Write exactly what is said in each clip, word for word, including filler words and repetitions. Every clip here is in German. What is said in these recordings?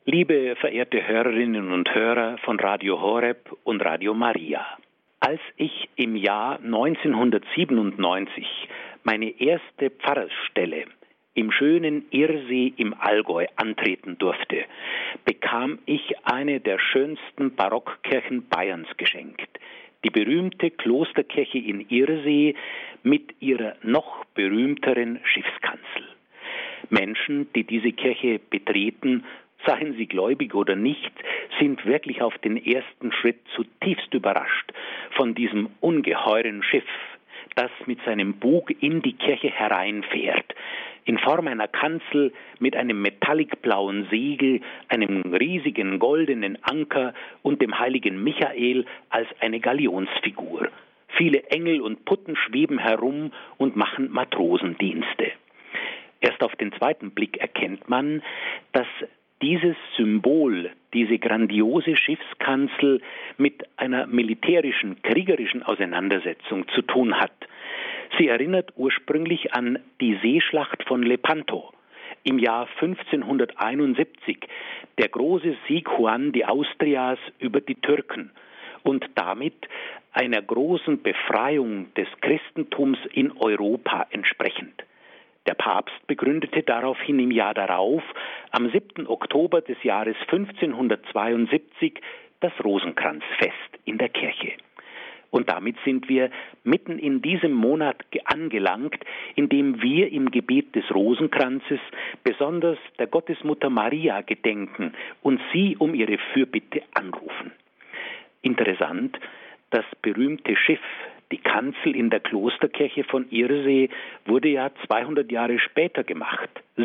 Liebe verehrte Hörerinnen und Hörer von Radio Horeb und Radio Maria, als ich im Jahr neunzehnhundertsiebenundneunzig meine erste Pfarrersstelle im schönen Irsee im Allgäu antreten durfte, bekam ich eine der schönsten Barockkirchen Bayerns geschenkt, die berühmte Klosterkirche in Irsee mit ihrer noch berühmteren Schiffskanzel. Menschen, die diese Kirche betreten, seien sie gläubig oder nicht, sind wirklich auf den ersten Schritt zutiefst überrascht von diesem ungeheuren Schiff, das mit seinem Bug in die Kirche hereinfährt, in Form einer Kanzel mit einem metallicblauen Segel, einem riesigen goldenen Anker und dem heiligen Michael als eine Galionsfigur. Viele Engel und Putten schweben herum und machen Matrosendienste. Erst auf den zweiten Blick erkennt man, dass dieses Symbol, diese grandiose Schiffskanzel mit einer militärischen, kriegerischen Auseinandersetzung zu tun hat. Sie erinnert ursprünglich an die Seeschlacht von Lepanto im Jahr fünfzehnhunderteinundsiebzig, der große Sieg Juan de Austrias über die Türken und damit einer großen Befreiung des Christentums in Europa entsprechend. Der Papst begründete daraufhin im Jahr darauf, am siebten Oktober des Jahres fünfzehnhundertzweiundsiebzig, das Rosenkranzfest in der Kirche. Und damit sind wir mitten in diesem Monat angelangt, in dem wir im Gebet des Rosenkranzes besonders der Gottesmutter Maria gedenken und sie um ihre Fürbitte anrufen. Interessant, das berühmte Schiff, die Kanzel in der Klosterkirche von Irsee, wurde ja zweihundert Jahre später gemacht,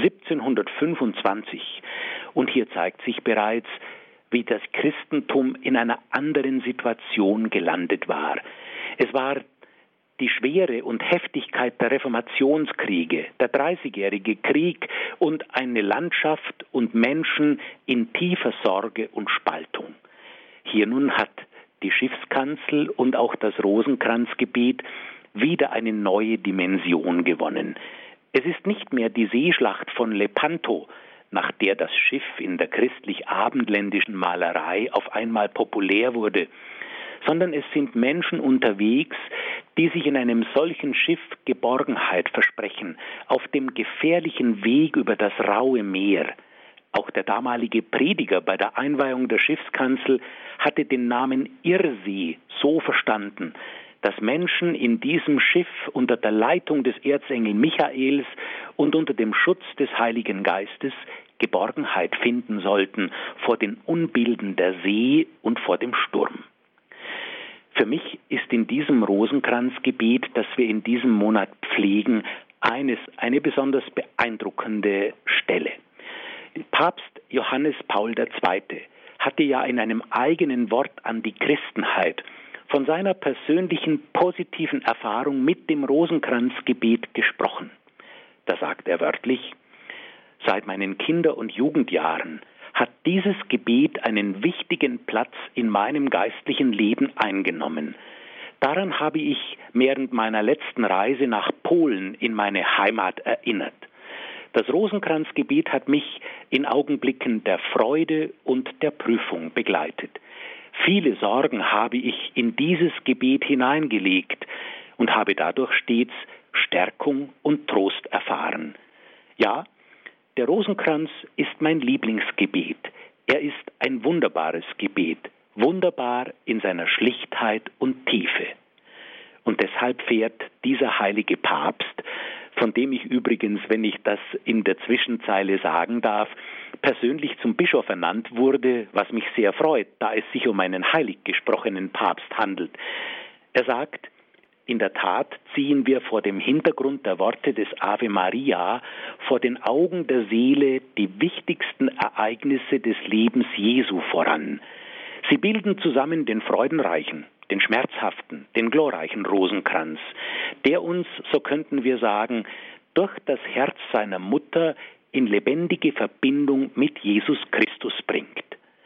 siebzehnhundertfünfundzwanzig. Und hier zeigt sich bereits, wie das Christentum in einer anderen Situation gelandet war. Es war die Schwere und Heftigkeit der Reformationskriege, der Dreißigjährige Krieg und eine Landschaft und Menschen in tiefer Sorge und Spaltung. Hier nun hat die Schiffskanzel und auch das Rosenkranzgebet wieder eine neue Dimension gewonnen. Es ist nicht mehr die Seeschlacht von Lepanto, nach der das Schiff in der christlich-abendländischen Malerei auf einmal populär wurde, sondern es sind Menschen unterwegs, die sich in einem solchen Schiff Geborgenheit versprechen, auf dem gefährlichen Weg über das raue Meer. Auch der damalige Prediger bei der Einweihung der Schiffskanzel hatte den Namen Irsee so verstanden, dass Menschen in diesem Schiff unter der Leitung des Erzengel Michaels und unter dem Schutz des Heiligen Geistes Geborgenheit finden sollten vor den Unbilden der See und vor dem Sturm. Für mich ist in diesem Rosenkranzgebet, das wir in diesem Monat pflegen, eines eine besonders beeindruckende Stelle. Papst Johannes Paul der Zweite hatte ja in einem eigenen Wort an die Christenheit von seiner persönlichen positiven Erfahrung mit dem Rosenkranzgebet gesprochen. Da sagt er wörtlich: Seit meinen Kinder- und Jugendjahren hat dieses Gebet einen wichtigen Platz in meinem geistlichen Leben eingenommen. Daran habe ich während meiner letzten Reise nach Polen in meine Heimat erinnert. Das Rosenkranzgebet hat mich in Augenblicken der Freude und der Prüfung begleitet. Viele Sorgen habe ich in dieses Gebet hineingelegt und habe dadurch stets Stärkung und Trost erfahren. Ja, der Rosenkranz ist mein Lieblingsgebet. Er ist ein wunderbares Gebet, wunderbar in seiner Schlichtheit und Tiefe. Und deshalb fährt dieser heilige Papst, von dem ich übrigens, wenn ich das in der Zwischenzeile sagen darf, persönlich zum Bischof ernannt wurde, was mich sehr freut, da es sich um einen heilig gesprochenen Papst handelt. Er sagt: In der Tat ziehen wir vor dem Hintergrund der Worte des Ave Maria vor den Augen der Seele die wichtigsten Ereignisse des Lebens Jesu voran. Sie bilden zusammen den freudenreichen, den schmerzhaften, den glorreichen Rosenkranz, der uns, so könnten wir sagen, durch das Herz seiner Mutter in lebendige Verbindung mit Jesus Christus bringt.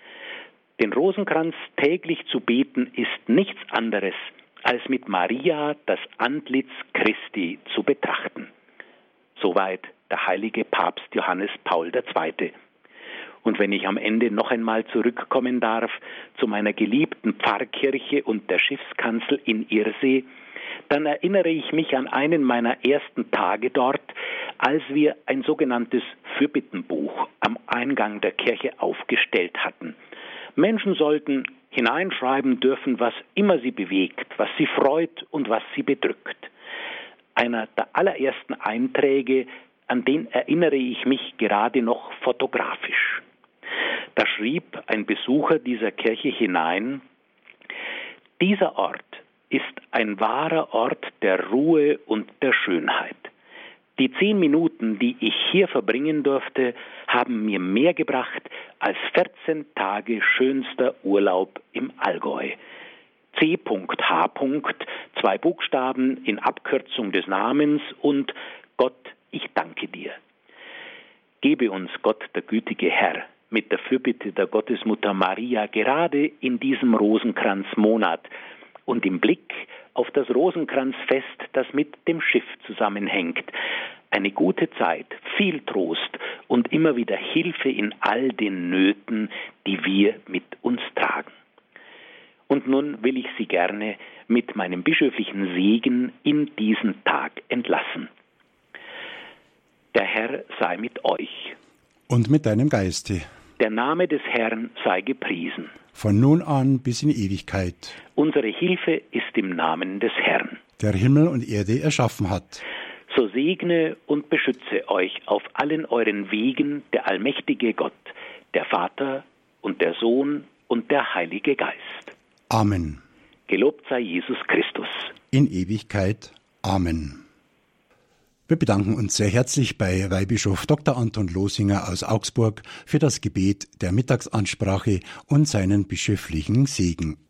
Den Rosenkranz täglich zu beten ist nichts anderes, als mit Maria das Antlitz Christi zu betrachten. Soweit der heilige Papst Johannes Paul der Zweite. Und wenn ich am Ende noch einmal zurückkommen darf zu meiner geliebten Pfarrkirche und der Schiffskanzel in Irsee, dann erinnere ich mich an einen meiner ersten Tage dort, als wir ein sogenanntes Fürbittenbuch am Eingang der Kirche aufgestellt hatten. Menschen sollten hineinschreiben dürfen, was immer sie bewegt, was sie freut und was sie bedrückt. Einer der allerersten Einträge, an den erinnere ich mich gerade noch fotografisch. Da schrieb ein Besucher dieser Kirche hinein: Dieser Ort ist ein wahrer Ort der Ruhe und der Schönheit. Die zehn Minuten, die ich hier verbringen durfte, haben mir mehr gebracht als vierzehn Tage schönster Urlaub im Allgäu. C H. Zwei Buchstaben in Abkürzung des Namens und Gott, ich danke dir. Gebe uns Gott, der gütige Herr, mit der Fürbitte der Gottesmutter Maria gerade in diesem Rosenkranzmonat und im Blick auf das Rosenkranzfest, das mit dem Schiff zusammenhängt, eine gute Zeit, viel Trost und immer wieder Hilfe in all den Nöten, die wir mit uns tragen. Und nun will ich Sie gerne mit meinem bischöflichen Segen in diesen Tag entlassen. Der Herr sei mit euch. Und mit deinem Geiste. Der Name des Herrn sei gepriesen. Von nun an bis in Ewigkeit. Unsere Hilfe ist im Namen des Herrn, der Himmel und Erde erschaffen hat. So segne und beschütze euch auf allen euren Wegen der allmächtige Gott, der Vater und der Sohn und der Heilige Geist. Amen. Gelobt sei Jesus Christus. In Ewigkeit. Amen. Wir bedanken uns sehr herzlich bei Weihbischof Doktor Anton Losinger aus Augsburg für das Gebet der Mittagsansprache und seinen bischöflichen Segen.